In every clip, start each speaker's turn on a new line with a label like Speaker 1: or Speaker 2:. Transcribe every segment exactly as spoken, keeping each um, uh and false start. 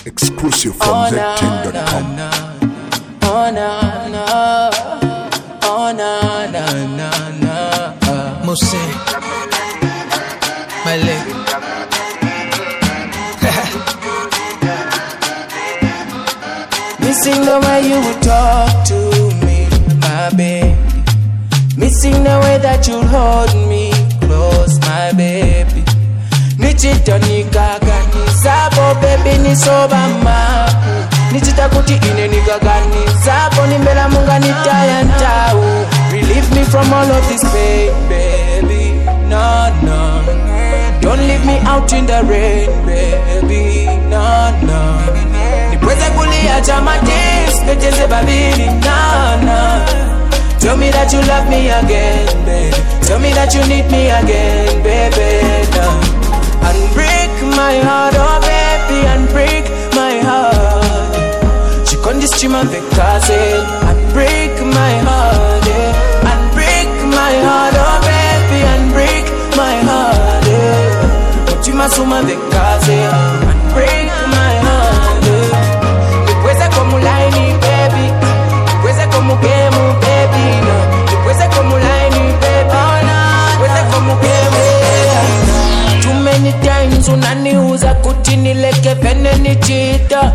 Speaker 1: Exclusive from
Speaker 2: Oh,
Speaker 1: Z King dot com.
Speaker 2: no, no. Oh, no, no. Oh, no, no, no, no.
Speaker 3: Mousse, my leg.
Speaker 2: Missing the way you would talk to me, my baby. Missing the way that you hold me close, my baby. Nichita nikaganizapo, baby nisoba mapu. Nichita kuti ine nikaganizapo, nimbela munga nitaya ntau. Relieve me from all of this pain, baby. No, no. Don't leave me out in the rain, baby. No, no. Nipweze kuliacha mateso, peteze babili, no, no. Tell me that you love me again, baby. Tell me that you need me again, baby. No. Unbreak my heart, oh baby, unbreak my heart. She con this stream and because it unbreak my heart, yeah. Unbreak my heart, oh baby, unbreak my heart, yeah. But you must woman because it unbreak my heart, yeah. Nikweze kumulaini, baby. Nikweze kumugemu, baby, no. Nikweze kumulaini, baby, no. Nikweze kumugemu, baby. Too many times unaniuza kuti nileke pene nichita.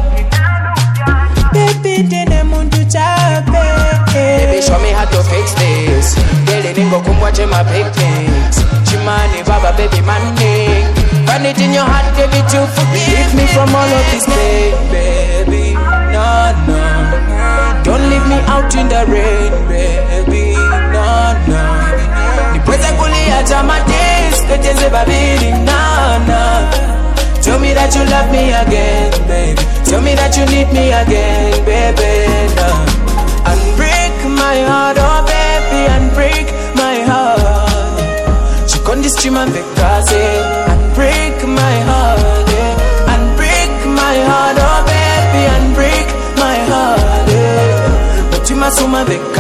Speaker 2: Baby tene mundu chape. Baby show me how to fix this. Daily ningo kumwache my picnics. Chimani baba baby money. Find it in your heart baby to forgive me from all of this pain, baby. No, no. Don't leave me out in the rain, baby. No, no. Nipweze kuliacha mateso, peteze babili, no, no. Tell me that you love me again, baby. Tell me that you need me again, baby, no. Unbreak my heart, oh baby, unbreak my heart. She con this stream and because it unbreak my heart, yeah. Unbreak my heart, oh baby, unbreak my heart, yeah. But you must woman because